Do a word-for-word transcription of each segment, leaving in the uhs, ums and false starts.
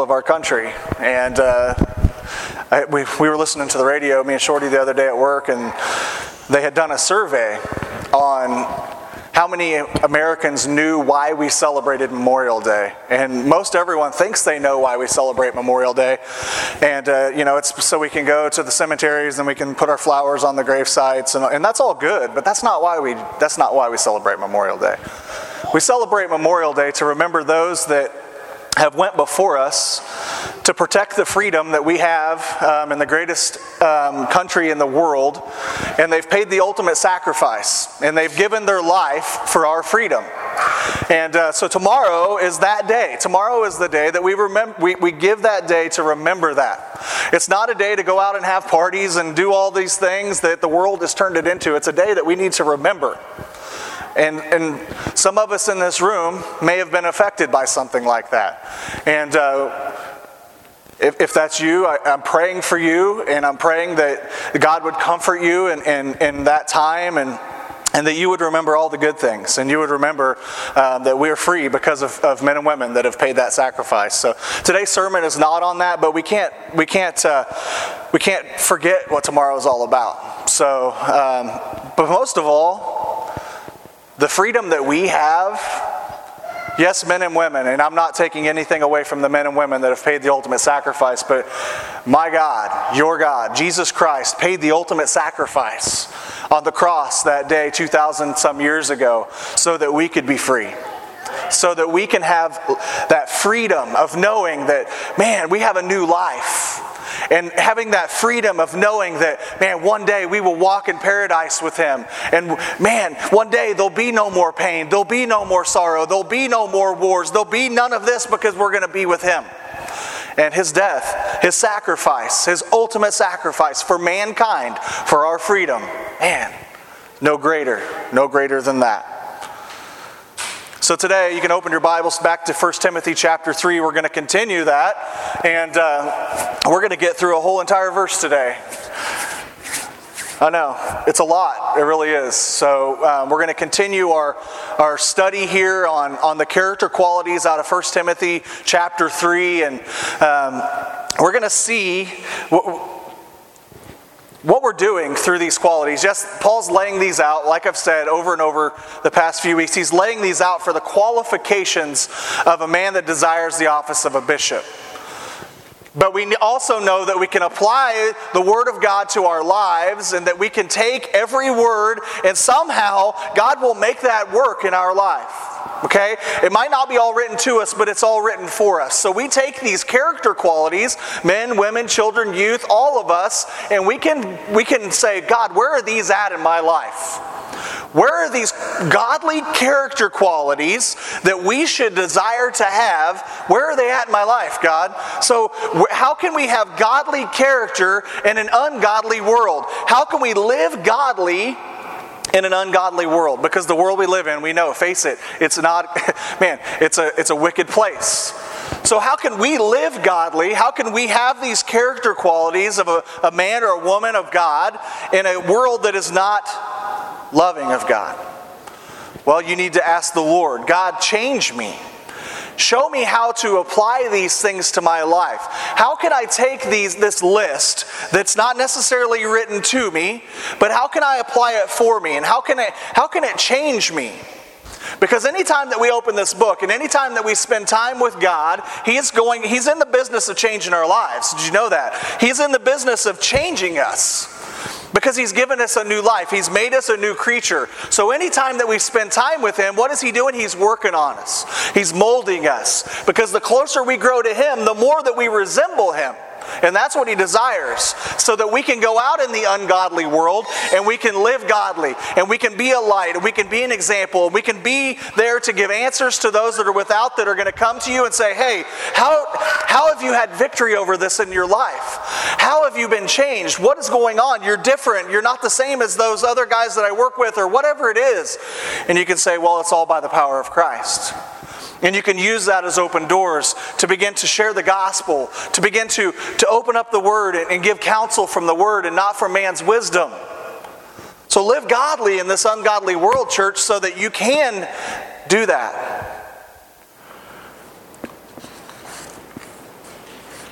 of our country. And uh, I, we, we were listening to the radio, me and Shorty, the other day at work, and they had done a survey on how many Americans knew why we celebrated Memorial Day. And most everyone thinks they know why we celebrate Memorial Day. And, uh, you know, it's so we can go to the cemeteries and we can put our flowers on the grave sites. And, and that's all good, but that's not why we, that's not why we celebrate Memorial Day. We celebrate Memorial Day to remember those that have went before us to protect the freedom that we have um, in the greatest um, country in the world, and they've paid the ultimate sacrifice, and they've given their life for our freedom. And uh, so tomorrow is that day. Tomorrow is the day that we remember. We, we give that day to remember that. It's not a day to go out and have parties and do all these things that the world has turned it into. It's a day that we need to remember. And, and some of us in this room may have been affected by something like that. And uh, if, if that's you, I, I'm praying for you, and I'm praying that God would comfort you in, in, in that time, and, and that you would remember all the good things, and you would remember um, that we are free because of, of men and women that have paid that sacrifice. So today's sermon is not on that, but we can't we can't uh, we can't forget what tomorrow is all about. So, um, but most of all, the freedom that we have, yes, men and women, and I'm not taking anything away from the men and women that have paid the ultimate sacrifice, but my God, your God, Jesus Christ, paid the ultimate sacrifice on the cross that day two thousand some years ago so that we could be free. So that we can have that freedom of knowing that, man, we have a new life. And having that freedom of knowing that, man, one day we will walk in paradise with Him. And man, one day there'll be no more pain. There'll be no more sorrow. There'll be no more wars. There'll be none of this because we're going to be with Him. And His death, His sacrifice, His ultimate sacrifice for mankind, for our freedom. Man, no greater, no greater than that. So today, you can open your Bibles back to First Timothy chapter three. We're going to continue that, and uh, we're going to get through a whole entire verse today. I know, it's a lot. It really is. So um, we're going to continue our, our study here on, on the character qualities out of First Timothy chapter three, and um, we're going to see what, What we're doing through these qualities. Yes, Paul's laying these out, like I've said over and over the past few weeks. He's laying these out for the qualifications of a man that desires the office of a bishop. But we also know that we can apply the Word of God to our lives, and that we can take every word and somehow God will make that work in our life. Okay? It might not be all written to us, but it's all written for us. So we take these character qualities, men, women, children, youth, all of us, and we can we can say, God, where are these at in my life? Where are these godly character qualities that we should desire to have? Where are they at in my life, God? So how can we have godly character in an ungodly world? How can we live godly in an ungodly world? Because the world we live in, we know, face it, it's not, man, it's a it's a wicked place. So how can we live godly? How can we have these character qualities of a, a man or a woman of God in a world that is not loving of God? Well, you need to ask the Lord, God, change me. Show me how to apply these things to my life. How can I take these this list that's not necessarily written to me, but how can I apply it for me? And how can it how can it change me? Because anytime that we open this book and anytime that we spend time with God, He is going, He's in the business of changing our lives. Did you know that? He's in the business of changing us. Because He's given us a new life. He's made us a new creature. So anytime that we spend time with Him, what is He doing? He's working on us. He's molding us. Because the closer we grow to Him, the more that we resemble Him. And that's what He desires. So that we can go out in the ungodly world and we can live godly. And we can be a light. And we can be an example. And we can be there to give answers to those that are without, that are going to come to you and say, hey, how, how have you had victory over this in your life? How have you been changed? What is going on? You're different. You're not the same as those other guys that I work with, or whatever it is. And you can say, well, it's all by the power of Christ. And you can use that as open doors to begin to share the gospel, to begin to, to open up the Word and, and give counsel from the Word and not from man's wisdom. So live godly in this ungodly world, church, so that you can do that.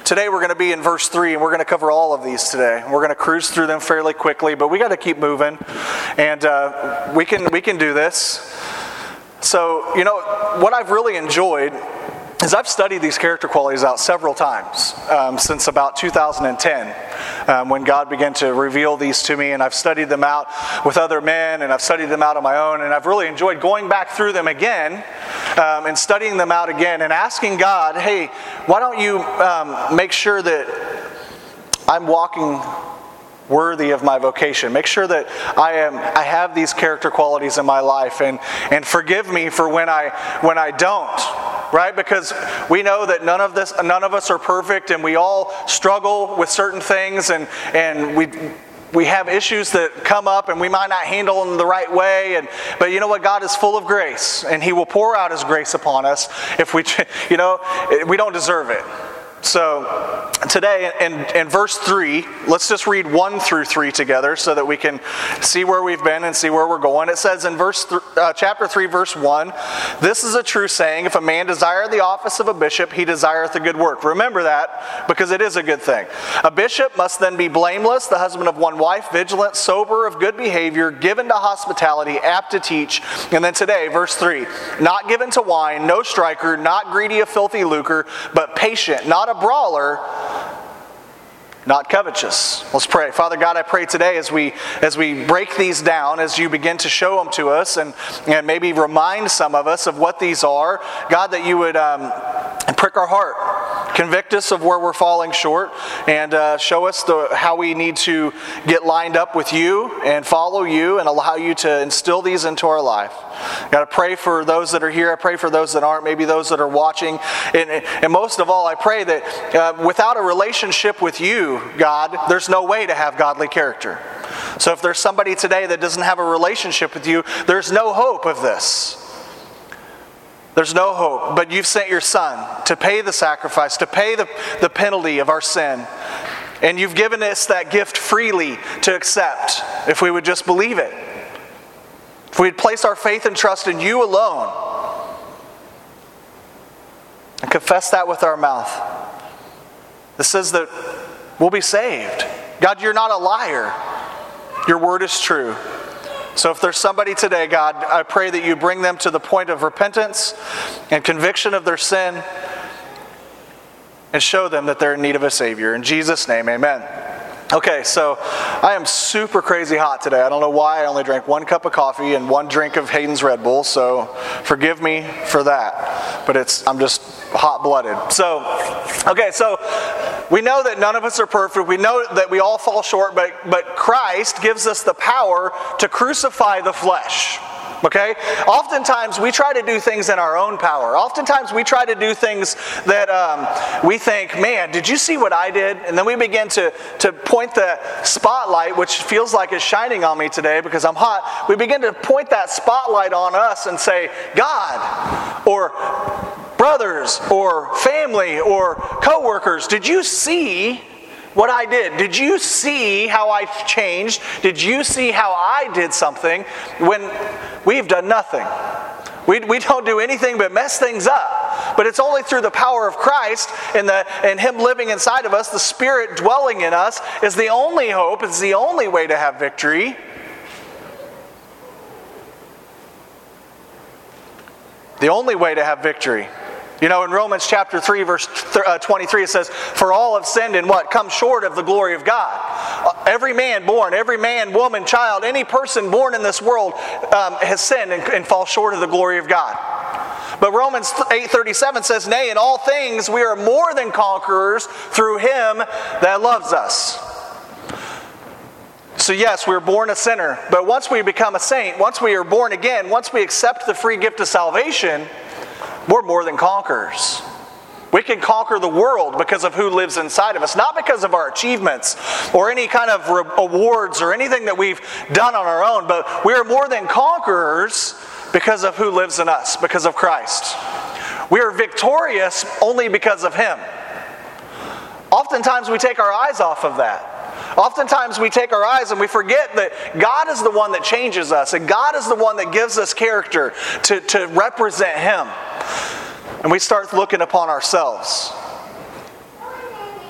today we're going to be in verse three, and we're going to cover all of these today. We're going to cruise through them fairly quickly, but we got to keep moving, and uh, we can we can do this. So, you know, what I've really enjoyed is I've studied these character qualities out several times um, since about two thousand ten, um, when God began to reveal these to me, and I've studied them out with other men, and I've studied them out on my own, and I've really enjoyed going back through them again um, and studying them out again and asking God, hey, why don't you um, make sure that I'm walking worthy of my vocation. Make sure that I am I have these character qualities in my life, and and forgive me for when I when I don't. Right? Because we know that none of this none of us are perfect, and we all struggle with certain things, and and we we have issues that come up and we might not handle them the right way, and but you know what? God is full of grace, and He will pour out His grace upon us if we you know we don't deserve it. So today in, in verse three, let's just read one through three together so that we can see where we've been and see where we're going. It says in verse th- uh, chapter three, verse one, "This is a true saying, if a man desire the office of a bishop, he desireth a good work." Remember that, because it is a good thing. "A bishop must then be blameless, the husband of one wife, vigilant, sober, of good behavior, given to hospitality, apt to teach." And then today, verse three, "Not given to wine, no striker, not greedy of filthy lucre, but patient, not a brawler, not covetous." Let's pray. Father God, I pray today as we as we break these down, as you begin to show them to us, and, and maybe remind some of us of what these are, God, that you would um, prick our heart, convict us of where we're falling short, and uh, show us the, how we need to get lined up with you and follow you and allow you to instill these into our life. God, I pray for those that are here. I pray for those that aren't, maybe those that are watching. And, and most of all, I pray that uh, without a relationship with you, God, there's no way to have godly character. So if there's somebody today that doesn't have a relationship with you, there's no hope of this. There's no hope. But you've sent your Son to pay the sacrifice, to pay the, the penalty of our sin. And you've given us that gift freely to accept if we would just believe it. If we'd place our faith and trust in you alone and confess that with our mouth, it says that we'll be saved. God, you're not a liar. Your word is true. So if there's somebody today, God, I pray that you bring them to the point of repentance and conviction of their sin and show them that they're in need of a Savior. In Jesus' name, amen. Okay, so I am super crazy hot today. I don't know why. I only drank one cup of coffee and one drink of Hayden's Red Bull, so forgive me for that. But it's I'm just hot-blooded. So, okay, so we know that none of us are perfect. We know that we all fall short, but, but Christ gives us the power to crucify the flesh. Okay? Oftentimes we try to do things in our own power. Oftentimes we try to do things that um, we think, man, did you see what I did? And then we begin to, to point the spotlight, which feels like it's shining on me today because I'm hot. We begin to point that spotlight on us and say, God, or brothers, or family, or coworkers, did you see what I did? Did you see how I changed? Did you see how I did something when we've done nothing? We, we don't do anything but mess things up. But it's only through the power of Christ and, the, and Him living inside of us, the Spirit dwelling in us, is the only hope, it's the only way to have victory. The only way to have victory. You know, in Romans chapter three, verse twenty-three, it says, "For all have sinned and what? Come short of the glory of God." Every man born, every man, woman, child, any person born in this world um, has sinned and, and falls short of the glory of God. But Romans eight thirty-seven says, "Nay, in all things we are more than conquerors through Him that loves us." So yes, we were born a sinner, but once we become a saint, once we are born again, once we accept the free gift of salvation, we're more than conquerors. We can conquer the world because of who lives inside of us, not because of our achievements or any kind of re- awards or anything that we've done on our own, but we are more than conquerors because of who lives in us, because of Christ. We are victorious only because of Him. Oftentimes we take our eyes off of that. Oftentimes we take our eyes and we forget that God is the one that changes us, and God is the one that gives us character to, to represent Him. And we start looking upon ourselves.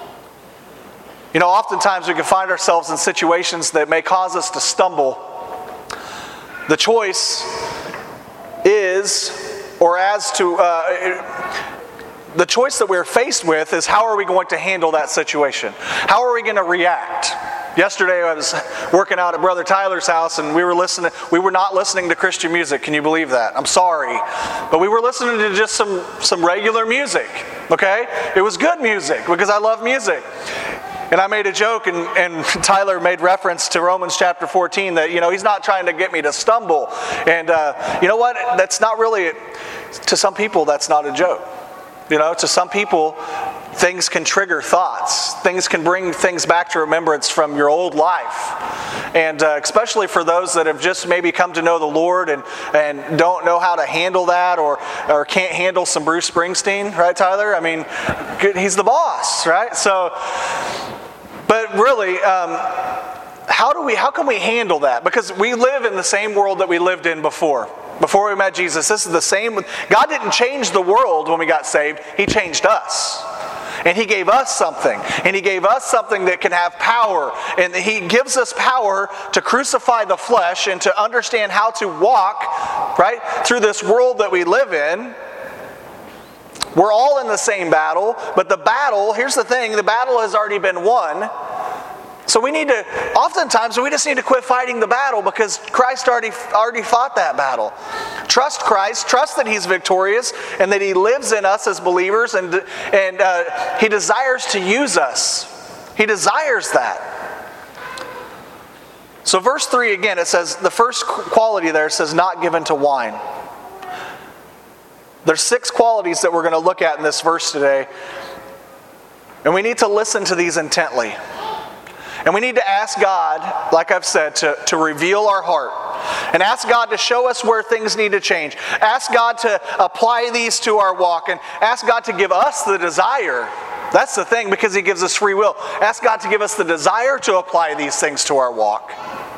You know, oftentimes we can find ourselves in situations that may cause us to stumble. The choice is, or as to, uh, the choice that we're faced with is how are we going to handle that situation? How are we going to react? Yesterday I was working out at Brother Tyler's house and we were listening, we were not listening to Christian music. Can you believe that? I'm sorry. But we were listening to just some, some regular music, okay? It was good music because I love music. And I made a joke, and, and Tyler made reference to Romans chapter fourteen that, you know, he's not trying to get me to stumble. And uh, you know what? That's not really, to some people, that's not a joke. You know, to some people, things can trigger thoughts. Things can bring things back to remembrance from your old life. And uh, especially for those that have just maybe come to know the Lord and, and don't know how to handle that, or, or can't handle some Bruce Springsteen, right, Tyler? I mean, he's the boss, right? So, but really, um, how do we, how can we handle that? Because we live in the same world that we lived in before. Before we met Jesus, this is the same. God didn't change the world when we got saved. He changed us. And He gave us something. And He gave us something that can have power. And He gives us power to crucify the flesh and to understand how to walk, right, through this world that we live in. We're all in the same battle, but the battle, here's the thing, the battle has already been won. So we need to, oftentimes we just need to quit fighting the battle because Christ already already fought that battle. Trust Christ, trust that He's victorious and that He lives in us as believers, and, and uh, He desires to use us. He desires that. So verse three again, it says, the first quality there says not given to wine. There's six qualities that we're going to look at in this verse today. And we need to listen to these intently. And we need to ask God, like I've said, to, to reveal our heart. And ask God to show us where things need to change. Ask God to apply these to our walk. And ask God to give us the desire. That's the thing, because He gives us free will. Ask God to give us the desire to apply these things to our walk.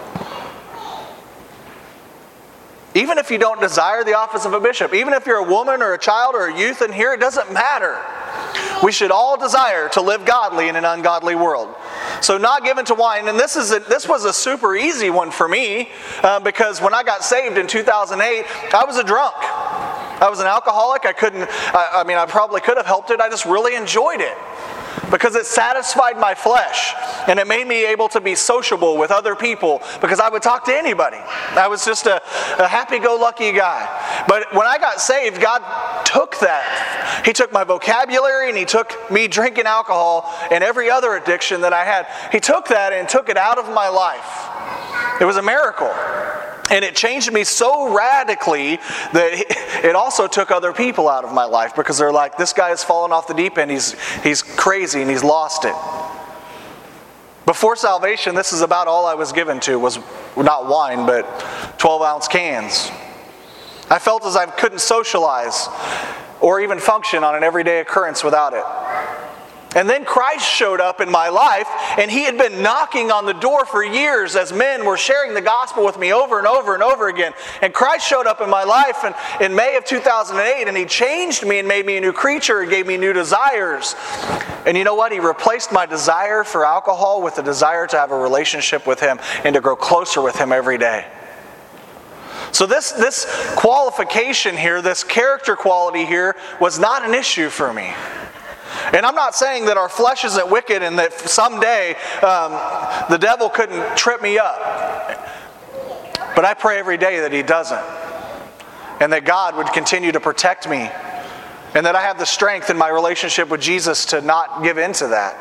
Even if you don't desire the office of a bishop, even if you're a woman or a child or a youth in here, it doesn't matter. We should all desire to live godly in an ungodly world. So not given to wine, and this is a, this was a super easy one for me uh, because when I got saved in two thousand eight, I was a drunk. I was an alcoholic. I couldn't, I, I mean, I probably could have helped it. I just really enjoyed it. Because it satisfied my flesh and it made me able to be sociable with other people because I would talk to anybody. I was just a, a happy-go-lucky guy. But when I got saved, God took that. He took my vocabulary and He took me drinking alcohol and every other addiction that I had. He took that and took it out of my life. It was a miracle. And it changed me so radically that it also took other people out of my life because they're like, this guy has fallen off the deep end. He's, he's crazy and he's lost it. Before salvation, this is about all I was given to was not wine, but twelve ounce cans. I felt as I couldn't socialize or even function on an everyday occurrence without it. And then Christ showed up in my life, and He had been knocking on the door for years as men were sharing the gospel with me over and over and over again. And Christ showed up in my life in, in May of two thousand eight, and He changed me and made me a new creature and gave me new desires. And you know what? He replaced my desire for alcohol with a desire to have a relationship with Him and to grow closer with Him every day. So this, this qualification here, this character quality here, was not an issue for me. And I'm not saying that our flesh isn't wicked and that someday um, the devil couldn't trip me up. But I pray every day that he doesn't. And that God would continue to protect me. And that I have the strength in my relationship with Jesus to not give in to that.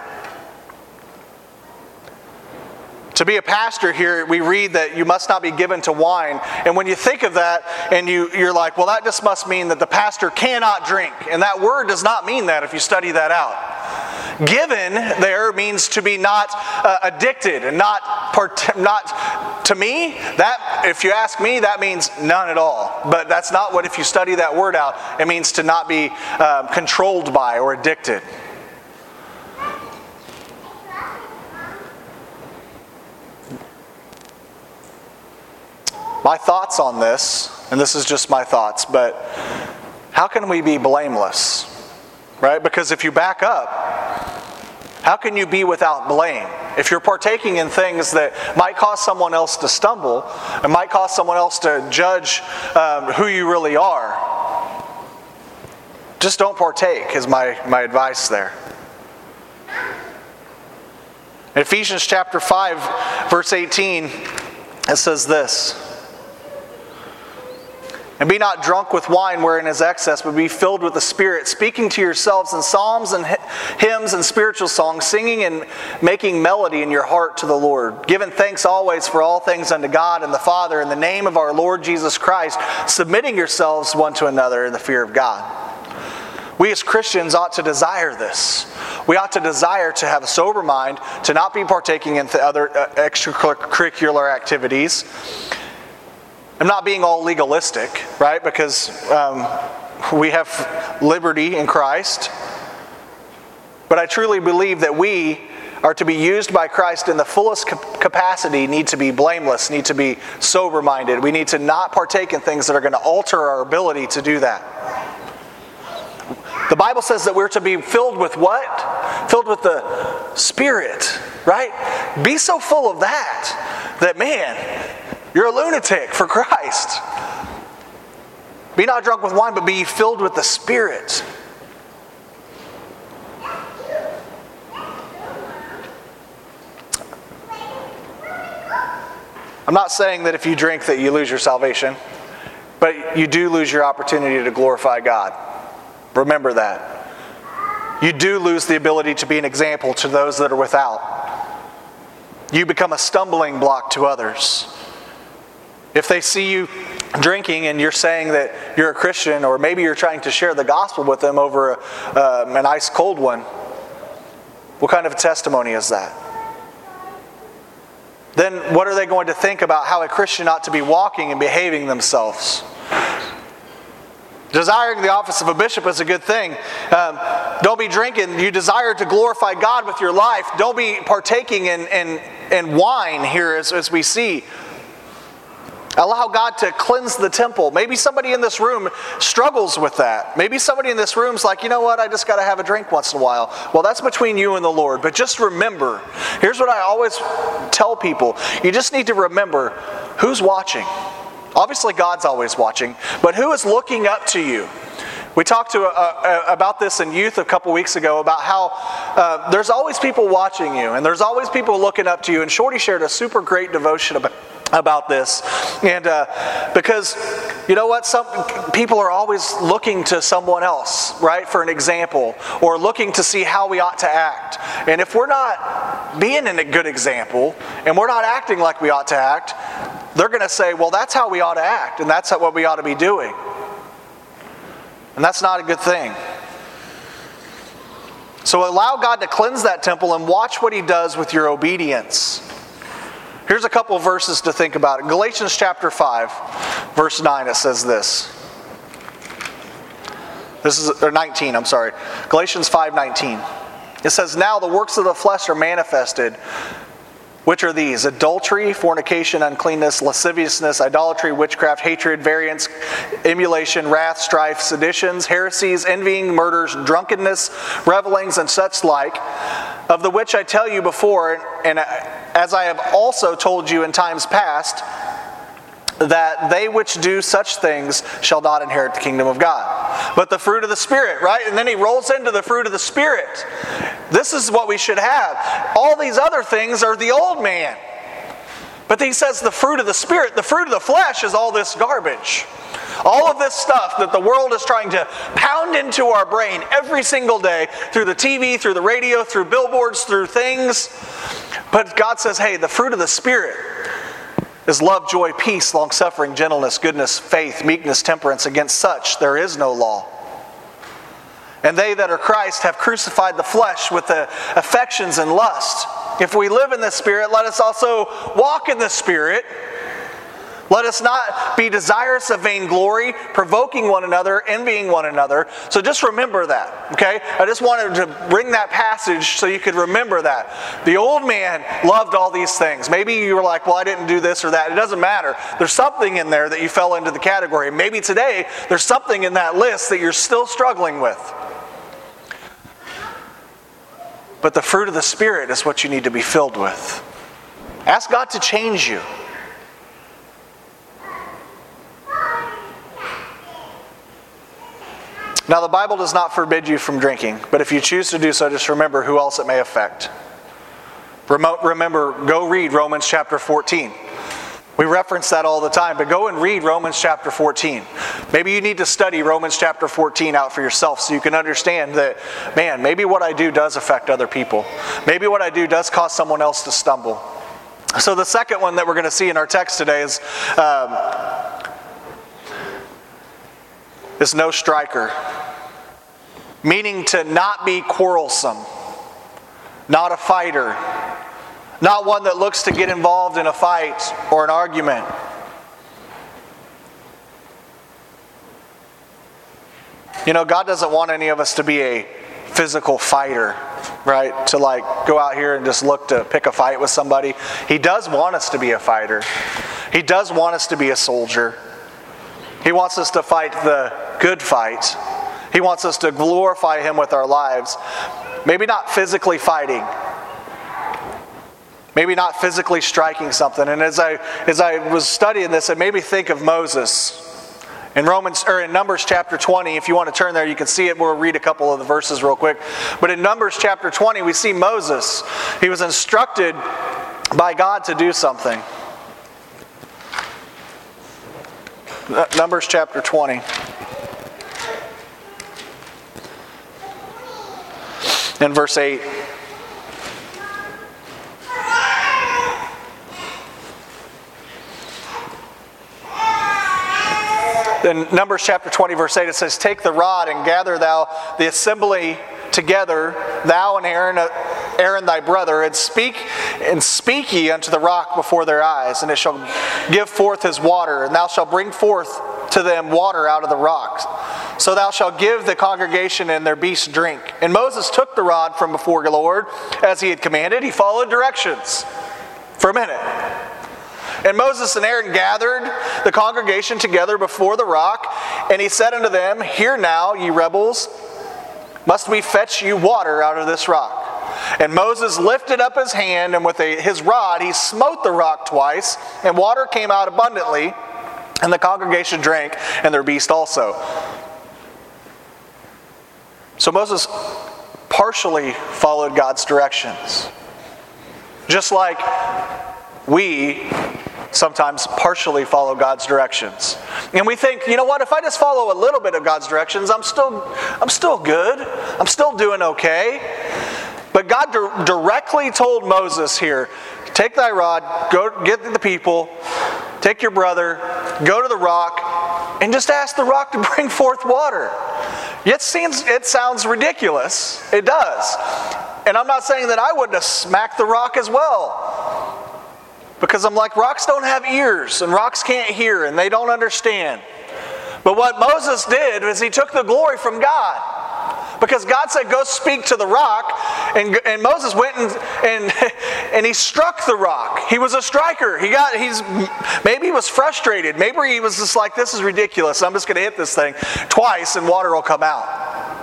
To be a pastor here, we read that you must not be given to wine. And when you think of that, and you, you're like, well, that just must mean that the pastor cannot drink. And that word does not mean that if you study that out. Given there means to be not uh, addicted and not, part- not, to me, that, if you ask me, that means none at all. But that's not what, if you study that word out, it means to not be uh, controlled by or addicted. My thoughts on this, and this is just my thoughts, but how can we be blameless? Right? Because if you back up, How can you be without blame? If you're partaking in things that might cause someone else to stumble, and might cause someone else to judge um, who you really are, just don't partake is my, my advice there. In Ephesians chapter five, verse eighteen, it says this: "And be not drunk with wine wherein is excess, but be filled with the Spirit, speaking to yourselves in psalms and hymns and spiritual songs, singing and making melody in your heart to the Lord, giving thanks always for all things unto God and the Father in the name of our Lord Jesus Christ, submitting yourselves one to another in the fear of God." We as Christians ought to desire this. We ought to desire to have a sober mind, to not be partaking in other extracurricular activities. I'm not being all legalistic, right? Because um, we have liberty in Christ. But I truly believe that we are to be used by Christ in the fullest capacity, need to be blameless, need to be sober-minded. We need to not partake in things that are going to alter our ability to do that. The Bible says that we're to be filled with what? Filled with the Spirit, right? Be so full of that, that man, you're a lunatic for Christ. Be not drunk with wine, but be filled with the Spirit. I'm not saying that if you drink that you lose your salvation, but you do lose your opportunity to glorify God. Remember that. You do lose the ability to be an example to those that are without. You become a stumbling block to others. If they see you drinking and you're saying that you're a Christian, or maybe you're trying to share the gospel with them over a, uh, an ice cold one, what kind of a testimony is that? Then what are they going to think about how a Christian ought to be walking and behaving themselves? Desiring the office of a bishop is a good thing. Um, don't be drinking. You desire to glorify God with your life. Don't be partaking in, in, in wine here as, as we see. Allow God to cleanse the temple. Maybe somebody in this room struggles with that. Maybe somebody in this room's like, you know what, I just got to have a drink once in a while. Well, that's between you and the Lord. But just remember, here's what I always tell people. You just need to remember who's watching. Obviously, God's always watching, but who is looking up to you? We talked to uh, uh, about this in youth a couple weeks ago, about how uh, there's always people watching you, and there's always people looking up to you. And Shorty shared a super great devotion about, about this, and uh, because you know what, some people are always looking to someone else, right, for an example, or looking to see how we ought to act. And if we're not being a good example, and we're not acting like we ought to act, they're going to say, well, that's how we ought to act, and that's what we ought to be doing. And that's not a good thing. So allow God to cleanse that temple and watch what He does with your obedience. Here's a couple of verses to think about. In Galatians chapter five, verse nine, it says this. This is, or nineteen, I'm sorry. Galatians five nineteen. It says, "Now the works of the flesh are manifested, which are these: adultery, fornication, uncleanness, lasciviousness, idolatry, witchcraft, hatred, variance, emulation, wrath, strife, seditions, heresies, envying, murders, drunkenness, revelings, and such like, of the which I tell you before, and as I have also told you in times past, that they which do such things shall not inherit the kingdom of God. But the fruit of the Spirit," right? And then he rolls into the fruit of the Spirit. This is what we should have. All these other things are the old man. But he says the fruit of the Spirit, the fruit of the flesh is all this garbage. All of this stuff that the world is trying to pound into our brain every single day through the T V, through the radio, through billboards, through things. But God says, hey, the fruit of the Spirit is love, joy, peace, long-suffering, gentleness, goodness, faith, meekness, temperance. Against such there is no law. And they that are Christ have crucified the flesh with the affections and lust. If we live in the Spirit, let us also walk in the Spirit. Let us not be desirous of vainglory, provoking one another, envying one another. So just remember that, okay? I just wanted to bring that passage so you could remember that. The old man loved all these things. Maybe you were like, well, I didn't do this or that. It doesn't matter. There's something in there that you fell into the category. Maybe today there's something in that list that you're still struggling with. But the fruit of the Spirit is what you need to be filled with. Ask God to change you. Now, the Bible does not forbid you from drinking, but if you choose to do so, just remember who else it may affect. Remember, go read Romans chapter fourteen. We reference that all the time, but go and read Romans chapter fourteen. Maybe you need to study Romans chapter fourteen out for yourself so you can understand that, man, maybe what I do does affect other people. Maybe what I do does cause someone else to stumble. So the second one that we're going to see in our text today is, um, is no striker. Meaning to not be quarrelsome. Not a fighter. Not one that looks to get involved in a fight or an argument. You know, God doesn't want any of us to be a physical fighter, right? To like go out here and just look to pick a fight with somebody. He does want us to be a fighter. He does want us to be a soldier. He wants us to fight the good fight. He wants us to glorify Him with our lives. Maybe not physically fighting. Maybe not physically striking something. And as I as I was studying this, it made me think of Moses. In Romans or in Numbers chapter twenty, if you want to turn there, you can see it. We'll read a couple of the verses real quick. But in Numbers chapter twenty, we see Moses. He was instructed by God to do something. Numbers chapter twenty. In verse eight. In Numbers chapter twenty, verse eight, it says, "Take the rod and gather thou the assembly together, thou and Aaron, Aaron thy brother, and speak and speak ye unto the rock before their eyes, and it shall give forth his water, and thou shalt bring forth to them water out of the rocks. So thou shalt give the congregation and their beasts drink." And Moses took the rod from before the Lord, as he had commanded. He followed directions for a minute. And Moses and Aaron gathered the congregation together before the rock, and he said unto them, "Hear now, ye rebels, must we fetch you water out of this rock?" And Moses lifted up his hand, and with a, his rod he smote the rock twice, and water came out abundantly, and the congregation drank, and their beast also. So Moses partially followed God's directions. Just like we sometimes partially follow God's directions. And we think, you know what, if I just follow a little bit of God's directions, I'm still I'm still good. I'm still doing okay. But God di- directly told Moses here, "Take thy rod, go get the people, take your brother, go to the rock, and just ask the rock to bring forth water." It seems, it sounds ridiculous. It does. And I'm not saying that I wouldn't have smacked the rock as well. Because I'm like, rocks don't have ears, and rocks can't hear, and they don't understand. But what Moses did was he took the glory from God. Because God said, "Go speak to the rock," and, and Moses went and, and and he struck the rock. He was a striker. He got he's maybe he was frustrated. Maybe he was just like, "This is ridiculous. I'm just going to hit this thing twice, and water will come out."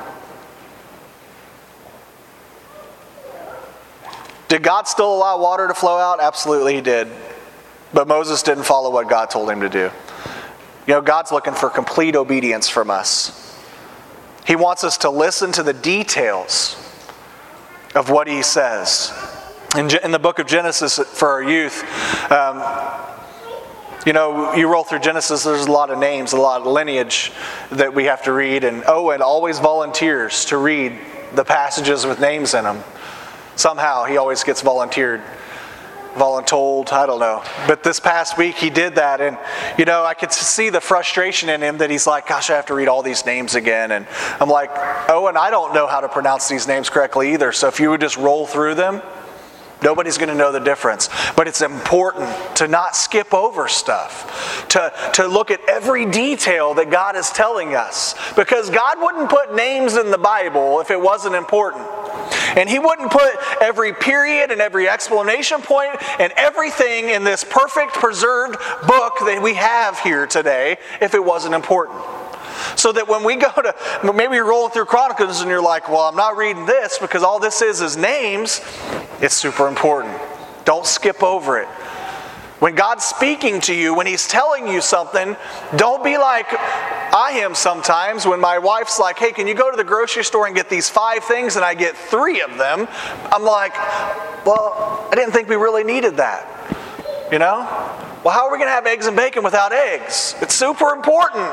Did God still allow water to flow out? Absolutely He did. But Moses didn't follow what God told him to do. You know, God's looking for complete obedience from us. He wants us to listen to the details of what He says. In, in the book of Genesis for our youth, um, you know, you roll through Genesis, there's a lot of names, a lot of lineage that we have to read. And Owen always volunteers to read the passages with names in them. Somehow he always gets volunteered, voluntold, I don't know. But this past week he did that, and you know, I could see the frustration in him that he's like, "Gosh, I have to read all these names again." And I'm like, "Oh, and I don't know how to pronounce these names correctly either. So if you would just roll through them, nobody's going to know the difference." But it's important to not skip over stuff, to, to look at every detail that God is telling us. Because God wouldn't put names in the Bible if it wasn't important. And He wouldn't put every period and every explanation point and everything in this perfect preserved book that we have here today if it wasn't important. So that when we go to, maybe you're rolling through Chronicles and you're like, well, I'm not reading this because all this is is names. It's super important. Don't skip over it. When God's speaking to you, when He's telling you something, don't be like I am sometimes when my wife's like, hey, can you go to the grocery store and get these five things, and I get three of them. I'm like, well, I didn't think we really needed that. You know? Well, how are we going to have eggs and bacon without eggs? It's super important.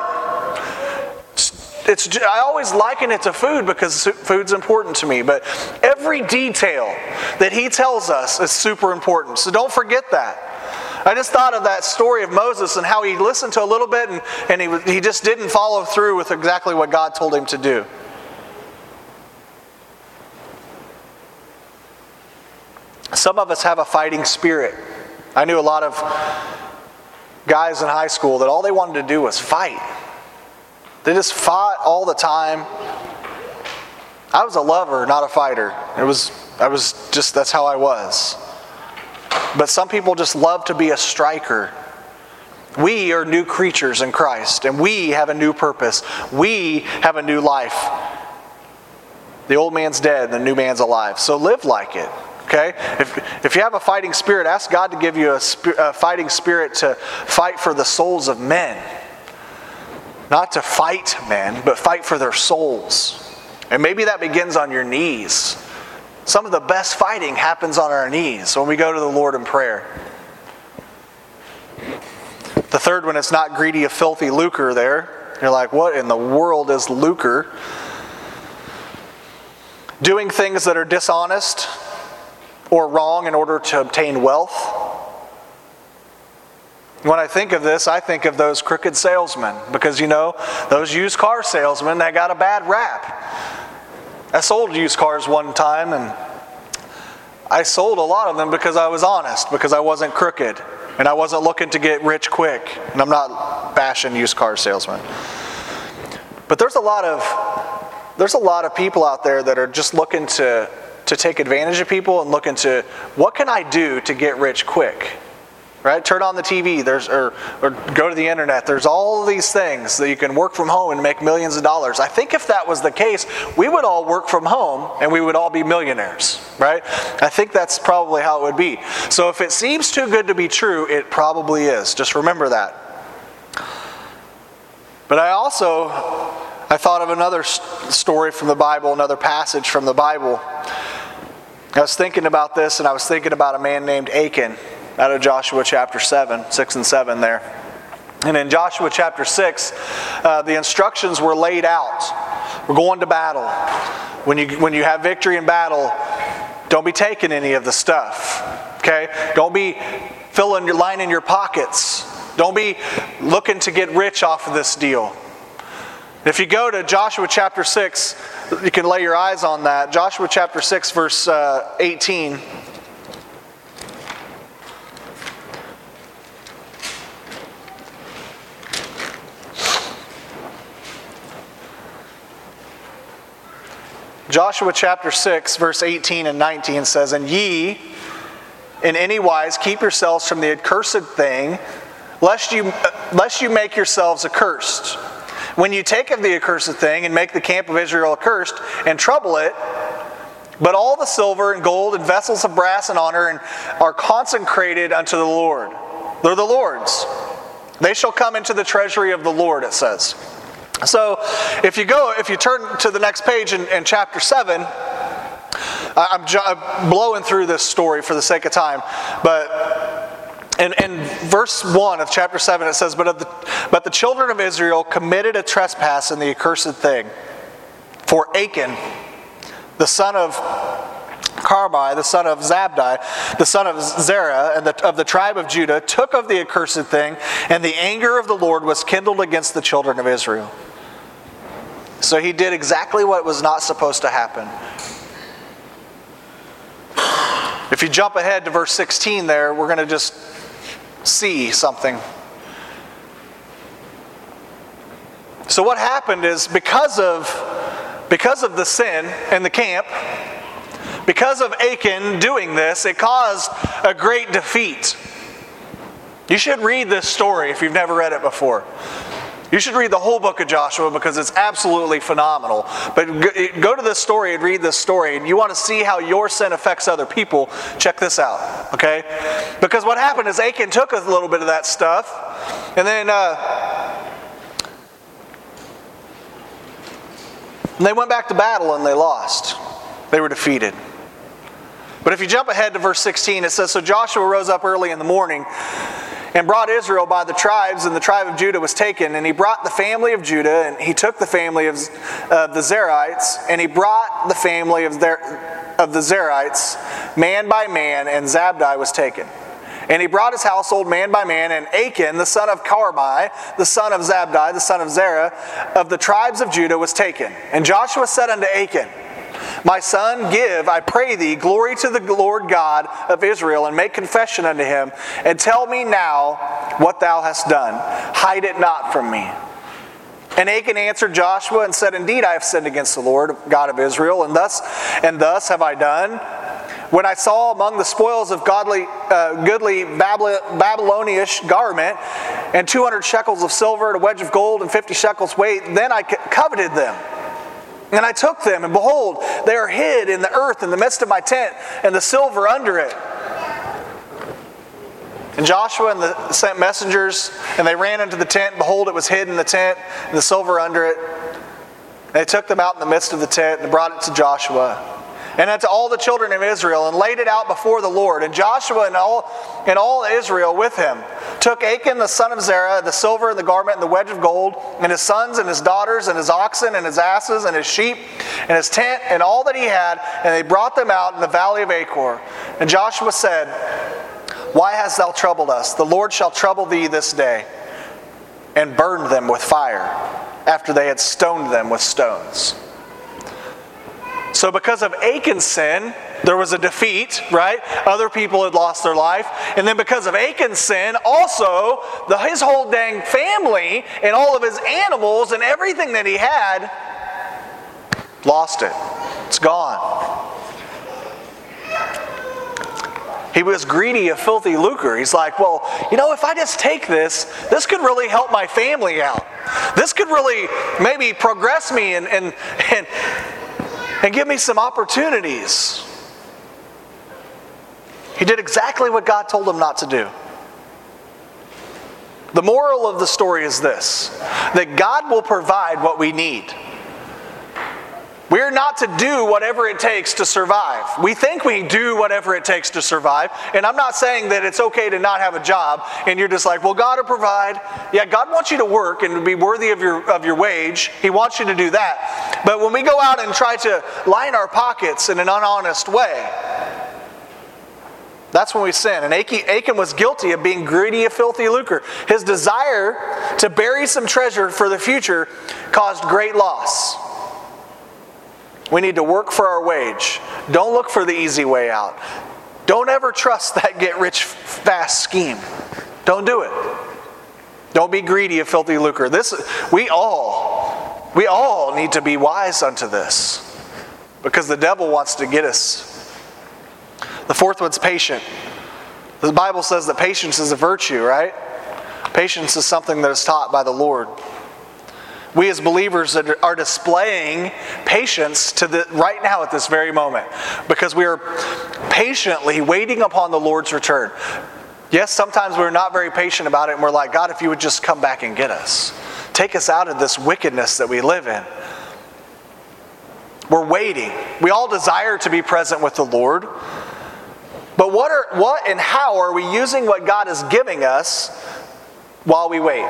It's, I always liken it to food because food's important to me. But every detail that He tells us is super important. So don't forget that. I just thought of that story of Moses and how he listened to a little bit and, and he, he just didn't follow through with exactly what God told him to do. Some of us have a fighting spirit. I knew a lot of guys in high school that all they wanted to do was fight. They just fought all the time. I was a lover, not a fighter. It was, I was just, that's how I was. But some people just love to be a striker. We are new creatures in Christ, and we have a new purpose. We have a new life. The old man's dead, the new man's alive. So live like it. Okay? If, if you have a fighting spirit, ask God to give you a, sp- a fighting spirit to fight for the souls of men. Not to fight men, but fight for their souls. And maybe that begins on your knees. Some of the best fighting happens on our knees when we go to the Lord in prayer. The third one is not greedy of filthy lucre there. You're like, what in the world is lucre? Doing things that are dishonest or wrong in order to obtain wealth. When I think of this, I think of those crooked salesmen. Because, you know, those used car salesmen, they got a bad rap. I sold used cars one time, and I sold a lot of them because I was honest, because I wasn't crooked, and I wasn't looking to get rich quick. And I'm not bashing used car salesmen. But there's a lot of there's a lot of people out there that are just looking to to take advantage of people and looking to, what can I do to get rich quick? Right? Turn on the T V, there's or, or go to the internet. There's all of these things that you can work from home and make millions of dollars. I think if that was the case, we would all work from home and we would all be millionaires. Right? I think that's probably how it would be. So if it seems too good to be true, it probably is. Just remember that. But I also, I thought of another story from the Bible, another passage from the Bible. I was thinking about this, and I was thinking about a man named Achan. Out of Joshua chapter seven, six and seven there. And in Joshua chapter six, uh, the instructions were laid out. We're going to battle. When you when you have victory in battle, don't be taking any of the stuff. Okay? Don't be filling your lining your pockets. Don't be looking to get rich off of this deal. If you go to Joshua chapter six, you can lay your eyes on that. Joshua chapter six, verse uh, eighteen. Joshua chapter six, verse eighteen and nineteen says, "And ye in any wise keep yourselves from the accursed thing, lest you, lest you make yourselves accursed. When you take of the accursed thing and make the camp of Israel accursed and trouble it, but all the silver and gold and vessels of brass and honor and are consecrated unto the Lord." They're the Lord's. "They shall come into the treasury of the Lord," it says. So, if you go, if you turn to the next page in, in chapter seven, I'm, ju- I'm blowing through this story for the sake of time, but in, in verse one of chapter seven it says, but, of the, but the children of Israel committed a trespass in the accursed thing. For Achan, the son of Carmi, the son of Zabdi, the son of Zerah, and the, of the tribe of Judah, took of the accursed thing, and the anger of the Lord was kindled against the children of Israel. So he did exactly what was not supposed to happen. If you jump ahead to verse sixteen there, we're going to just see something. So what happened is, because of, because of the sin in the camp, because of Achan doing this, it caused a great defeat. You should read this story if you've never read it before. You should read the whole book of Joshua because it's absolutely phenomenal. But go to this story and read this story, and you want to see how your sin affects other people, check this out, okay? Because what happened is Achan took a little bit of that stuff, and then uh, and they went back to battle and they lost. They were defeated. But if you jump ahead to verse sixteen, it says, "So Joshua rose up early in the morning and brought Israel by the tribes, and the tribe of Judah was taken. And he brought the family of Judah, and he took the family of uh, the Zerites, and he brought the family of, their, of the Zerites, man by man, and Zabdi was taken. And he brought his household man by man, and Achan, the son of Carmi, the son of Zabdi, the son of Zerah, of the tribes of Judah was taken. And Joshua said unto Achan, My son, give, I pray thee, glory to the Lord God of Israel, and make confession unto him, and tell me now what thou hast done. Hide it not from me. And Achan answered Joshua and said, Indeed, I have sinned against the Lord God of Israel, and thus and thus have I done. When I saw among the spoils of godly, uh, goodly Babylonish garment, and two hundred shekels of silver, and a wedge of gold, and fifty shekels weight, then I coveted them. And I took them, and behold, they are hid in the earth in the midst of my tent, and the silver under it. And Joshua and the sent messengers, and they ran into the tent, and behold, it was hid in the tent, and the silver under it. And they took them out in the midst of the tent, and brought it to Joshua, and unto all the children of Israel, and laid it out before the Lord. And Joshua and all and all Israel with him took Achan the son of Zerah, the silver and the garment and the wedge of gold, and his sons and his daughters and his oxen and his asses and his sheep and his tent and all that he had, and they brought them out in the valley of Achor. And Joshua said, Why hast thou troubled us? The Lord shall trouble thee this day. And burned them with fire, after they had stoned them with stones. So because of Achan's sin, there was a defeat, right? Other people had lost their life. And then because of Achan's sin, also, the, his whole dang family and all of his animals and everything that he had, lost it. It's gone. He was greedy of filthy lucre. He's like, well, you know, if I just take this, this could really help my family out. This could really maybe progress me and and and and give me some opportunities. He did exactly what God told him not to do. The moral of the story is this, that God will provide what we need. We're not to do whatever it takes to survive. We think we do whatever it takes to survive. And I'm not saying that it's okay to not have a job and you're just like, well, God will provide. Yeah, God wants you to work and be worthy of your of your wage. He wants you to do that. But when we go out and try to line our pockets in an unhonest way, that's when we sin. And Achan was guilty of being greedy of filthy lucre. His desire to bury some treasure for the future caused great loss. We need to work for our wage. Don't look for the easy way out. Don't ever trust that get-rich-fast scheme. Don't do it. Don't be greedy of filthy lucre. This, we all, we all need to be wise unto this, because the devil wants to get us. The fourth one's patient. The Bible says that patience is a virtue, right? Patience is something that is taught by the Lord. We as believers are displaying patience to the right now at this very moment, because we are patiently waiting upon the Lord's return. Yes, sometimes we're not very patient about it, and we're like, God, if you would just come back and get us. Take us out of this wickedness that we live in. We're waiting. We all desire to be present with the Lord. But what are what and how are we using what God is giving us while we wait?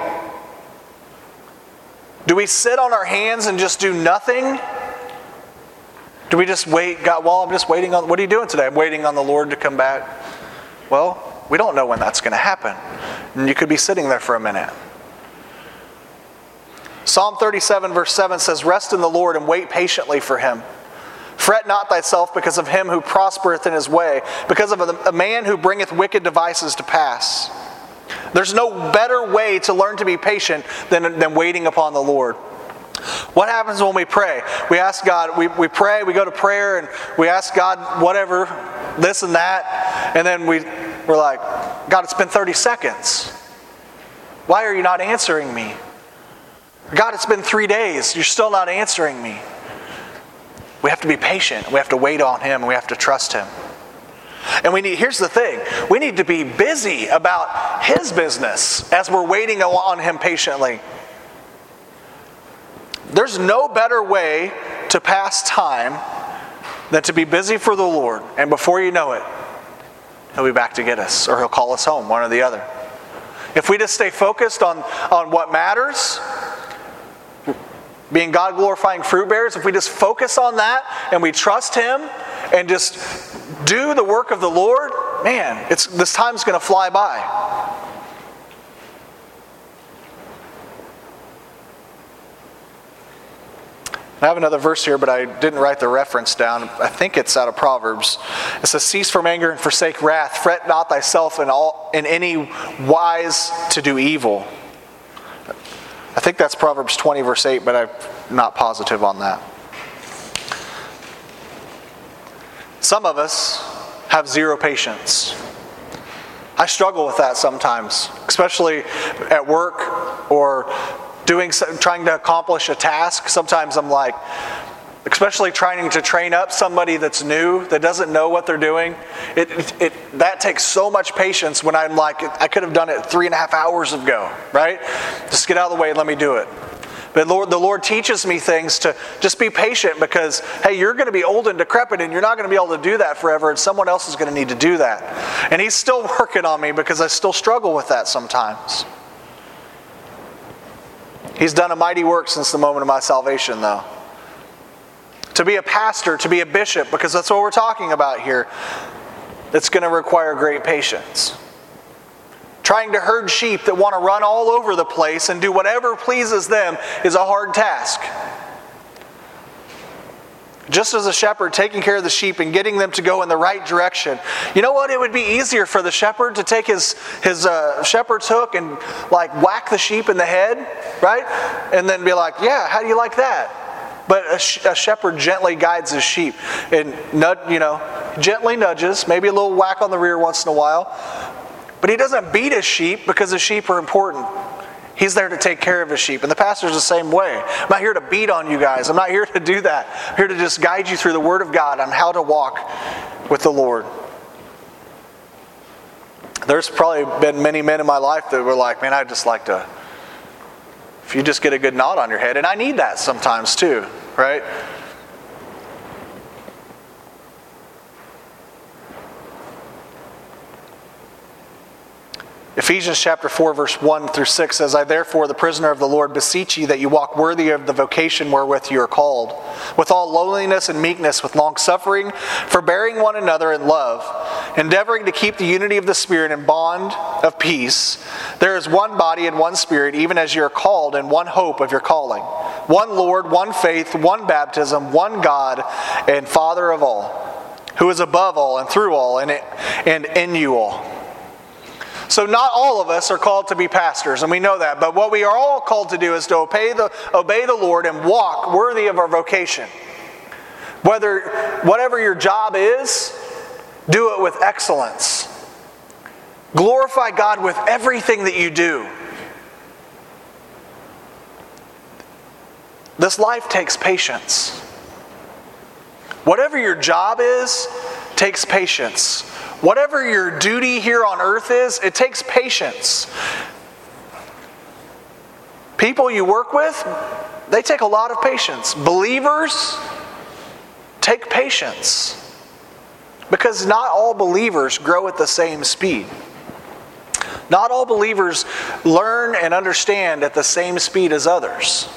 Do we sit on our hands and just do nothing? Do we just wait? God, well, I'm just waiting on, what are you doing today? I'm waiting on the Lord to come back. Well, we don't know when that's going to happen. And you could be sitting there for a minute. Psalm thirty-seven verse seven says, Rest in the Lord and wait patiently for him. Fret not thyself because of him who prospereth in his way, because of a man who bringeth wicked devices to pass. There's no better way to learn to be patient than, than waiting upon the Lord. What happens when we pray? We ask God, we, we pray, we go to prayer, and we ask God whatever, this and that, and then we, we're like, God, it's been thirty seconds. Why are you not answering me? God, it's been three days. You're still not answering me. We have to be patient. We have to wait on Him. And we have to trust Him. And we need, here's the thing. We need to be busy about His business as we're waiting on Him patiently. There's no better way to pass time than to be busy for the Lord. And before you know it, He'll be back to get us, or He'll call us home, one or the other. If we just stay focused on, on what matters, being God-glorifying fruit bearers, if we just focus on that and we trust Him and just do the work of the Lord, man, it's, this time's going to fly by. I have another verse here, but I didn't write the reference down. I think it's out of Proverbs. It says, cease from anger and forsake wrath. Fret not thyself in, all, in any wise to do evil. I think that's Proverbs twenty, verse eight, but I'm not positive on that. Some of us have zero patience. I struggle with that sometimes, especially at work or doing, trying to accomplish a task. Sometimes I'm like, especially trying to train up somebody that's new, that doesn't know what they're doing. It, it, it that takes so much patience when I'm like, I could have done it three and a half hours ago, right? Just get out of the way and let me do it. But Lord, the Lord teaches me things to just be patient because, hey, you're going to be old and decrepit and you're not going to be able to do that forever, and someone else is going to need to do that. And He's still working on me because I still struggle with that sometimes. He's done a mighty work since the moment of my salvation, though. To be a pastor, to be a bishop, because that's what we're talking about here, it's going to require great patience. Trying to herd sheep that want to run all over the place and do whatever pleases them is a hard task. Just as a shepherd taking care of the sheep and getting them to go in the right direction. You know what? It would be easier for the shepherd to take his, his uh, shepherd's hook and like whack the sheep in the head, right? And then be like, yeah, how do you like that? But a, sh- a shepherd gently guides his sheep and, nudge, you know, gently nudges, maybe a little whack on the rear once in a while. But he doesn't beat his sheep because his sheep are important. He's there to take care of his sheep. And the pastor's the same way. I'm not here to beat on you guys. I'm not here to do that. I'm here to just guide you through the Word of God on how to walk with the Lord. There's probably been many men in my life that were like, man, I'd just like to, if you just get a good nod on your head. And I need that sometimes too, right? Ephesians chapter four, verse one through six says, I therefore, the prisoner of the Lord, beseech you that you walk worthy of the vocation wherewith you are called, with all lowliness and meekness, with long suffering, forbearing one another in love, endeavoring to keep the unity of the Spirit in bond of peace. There is one body and one Spirit, even as you are called, and one hope of your calling. One Lord, one faith, one baptism, one God, and Father of all, who is above all and through all and and in you all. So not all of us are called to be pastors, and we know that. But what we are all called to do is to obey the, obey the Lord and walk worthy of our vocation. Whether, whatever your job is, do it with excellence. Glorify God with everything that you do. This life takes patience. Whatever your job is, takes patience. Whatever your duty here on earth is, it takes patience. People you work with, they take a lot of patience. Believers take patience. Because not all believers grow at the same speed. Not all believers learn and understand at the same speed as others.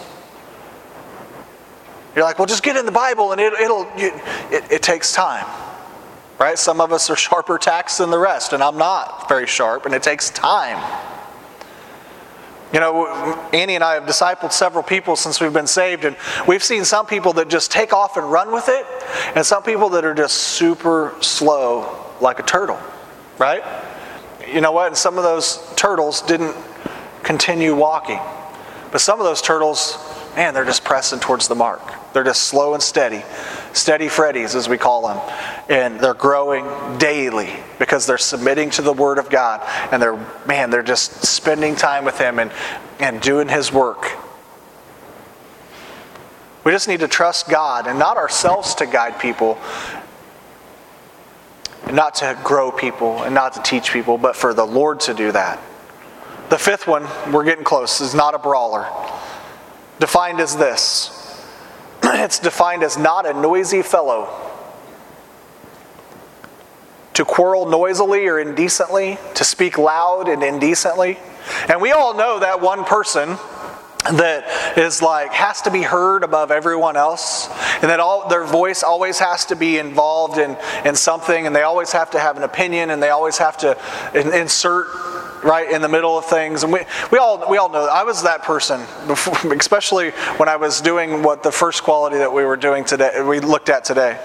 You're like, well, just get in the Bible and it, it'll, it, it takes time. Right? Some of us are sharper tacks than the rest, and I'm not very sharp, and it takes time. You know, Annie and I have discipled several people since we've been saved, and we've seen some people that just take off and run with it, and some people that are just super slow like a turtle, right? You know what? And some of those turtles didn't continue walking. But some of those turtles, man, they're just pressing towards the mark. They're just slow and steady. Steady Freddies, as we call them. And they're growing daily because they're submitting to the Word of God. And they're, man, they're just spending time with Him and, and doing His work. We just need to trust God and not ourselves to guide people, and not to grow people and not to teach people, but for the Lord to do that. The fifth one, we're getting close, is not a brawler. Defined as this. It's defined as not a noisy fellow. To quarrel noisily or indecently, to speak loud and indecently. And we all know that one person that is like, has to be heard above everyone else, and that all their voice always has to be involved in, in something, and they always have to have an opinion, and they always have to insert right in the middle of things. And we, we all we all know, I was that person before, especially when I was doing what the first quality that we were doing today, we looked at today.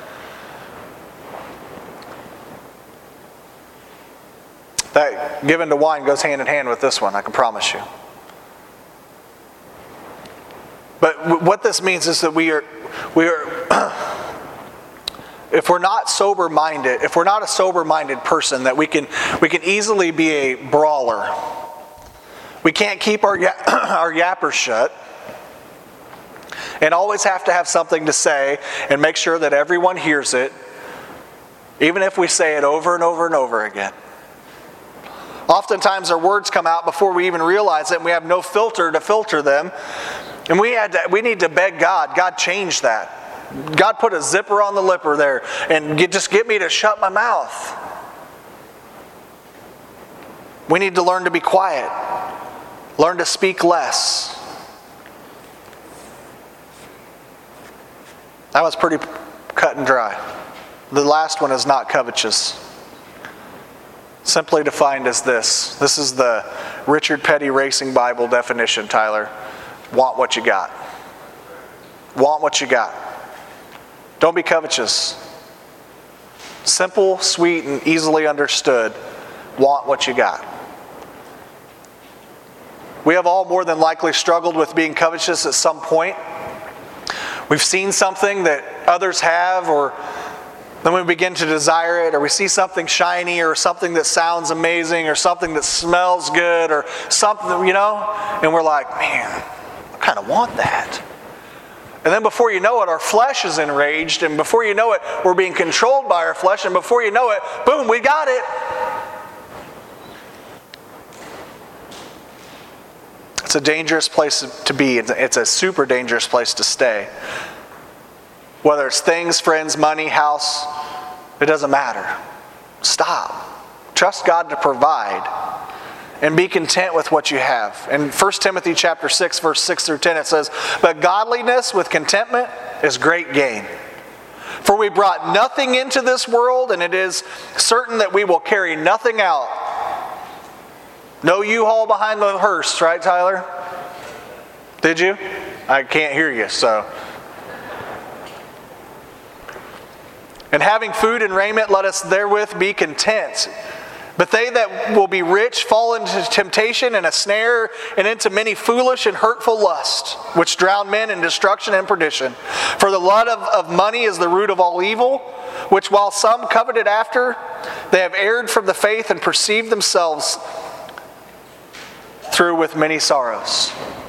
That given to wine goes hand in hand with this one, I can promise you. But what this means is that we are, we are if we're not sober-minded, if we're not a sober-minded person, that we can we can easily be a brawler. We can't keep our our yappers shut, and always have to have something to say and make sure that everyone hears it, even if we say it over and over and over again. Oftentimes our words come out before we even realize it, and we have no filter to filter them. And we had to, we need to beg God, God change that. God put a zipper on the lipper there and get, just get me to shut my mouth. We need to learn to be quiet. Learn to speak less. That was pretty cut and dry. The last one is not covetous. Simply defined as this. This is the Richard Petty Racing Bible definition, Tyler. Want what you got. Want what you got. Don't be covetous. Simple, sweet, and easily understood. Want what you got. We have all more than likely struggled with being covetous at some point. We've seen something that others have, or then we begin to desire it, or we see something shiny, or something that sounds amazing, or something that smells good, or something, you know, and we're like, man, I kind of want that. And then before you know it, our flesh is enraged, and before you know it, we're being controlled by our flesh, and before you know it, boom, we got it. It's a dangerous place to be. It's a super dangerous place to stay. Whether it's things, friends, money, house, it doesn't matter. Stop. Trust God to provide. And be content with what you have. In First Timothy chapter six, verse six through ten, it says, "But godliness with contentment is great gain. For we brought nothing into this world, and it is certain that we will carry nothing out." No U-Haul behind the hearse, right, Tyler? Did you? I can't hear you, so... "And having food and raiment, let us therewith be content. But they that will be rich fall into temptation and a snare, and into many foolish and hurtful lusts, which drown men in destruction and perdition. For the love of, of money is the root of all evil, which while some coveted after, they have erred from the faith and perceived themselves through with many sorrows."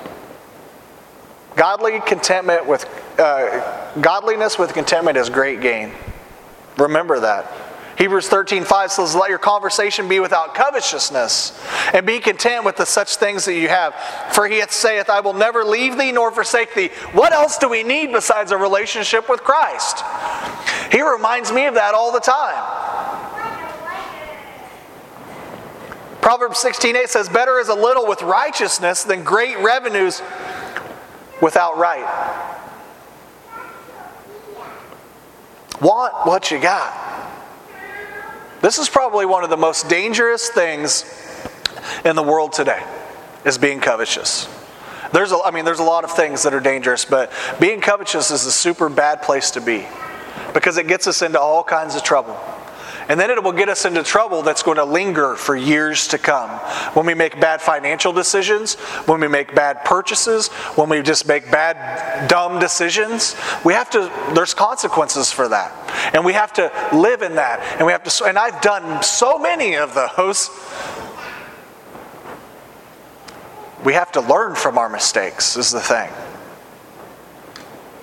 Godly contentment with uh, godliness with contentment is great gain. Remember that. Hebrews thirteen five says, "Let your conversation be without covetousness, and be content with the such things that you have. For he saith, I will never leave thee nor forsake thee." What else do we need besides a relationship with Christ? He reminds me of that all the time. Proverbs sixteen eight says, "Better is a little with righteousness than great revenues without right." Want what you got. This is probably one of the most dangerous things in the world today, is being covetous. There's a, I mean, there's a lot of things that are dangerous, but being covetous is a super bad place to be, because it gets us into all kinds of trouble. And then it will get us into trouble that's going to linger for years to come. When we make bad financial decisions, when we make bad purchases, when we just make bad, dumb decisions, we have to, there's consequences for that. And we have to live in that. And we have to, and I've done so many of those. We have to learn from our mistakes, is the thing.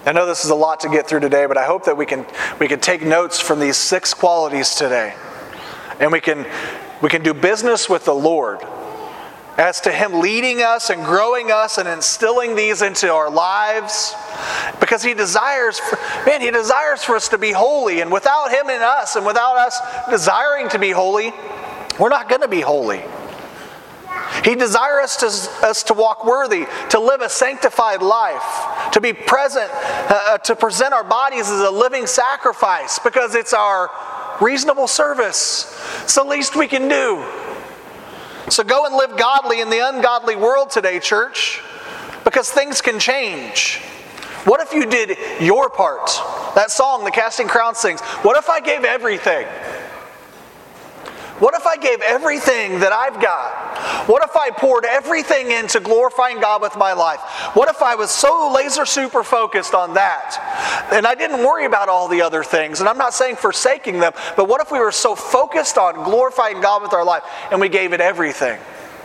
I know this is a lot to get through today, but I hope that we can we can take notes from these six qualities today. And we can we can do business with the Lord as to Him leading us and growing us and instilling these into our lives. Because He desires, for, man, He desires for us to be holy. And without Him in us and without us desiring to be holy, we're not going to be holy. He desires us to, us to walk worthy, to live a sanctified life, to be present, uh, to present our bodies as a living sacrifice, because it's our reasonable service. It's the least we can do. So go and live godly in the ungodly world today, church, because things can change. What if you did your part? That song, the Casting Crowns sings, what if I gave everything? What if I gave everything that I've got? What if I poured everything into glorifying God with my life? What if I was so laser super focused on that and I didn't worry about all the other things? And I'm not saying forsaking them, but what if we were so focused on glorifying God with our life and we gave it everything?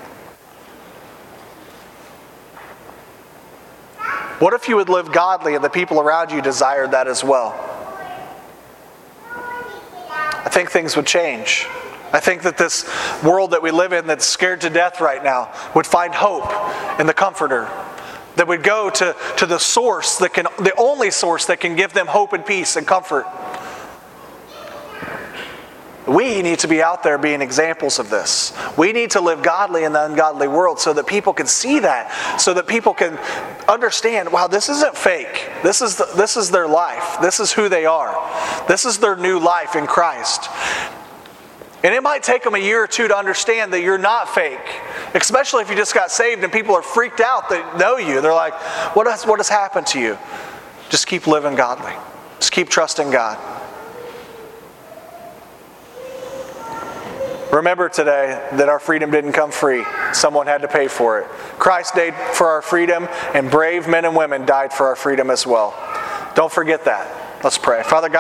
What if you would live godly and the people around you desired that as well? I think things would change. I think that this world that we live in that's scared to death right now would find hope in the Comforter. That would go to, to the source that can, the only source that can give them hope and peace and comfort. We need to be out there being examples of this. We need to live godly in the ungodly world so that people can see that, so that people can understand, wow, this isn't fake. This is the, this is their life. This is who they are. This is their new life in Christ. And it might take them a year or two to understand that you're not fake. Especially if you just got saved and people are freaked out that know you. They're like, what has, what has happened to you? Just keep living godly. Just keep trusting God. Remember today that our freedom didn't come free. Someone had to pay for it. Christ died for our freedom, and brave men and women died for our freedom as well. Don't forget that. Let's pray. Father God,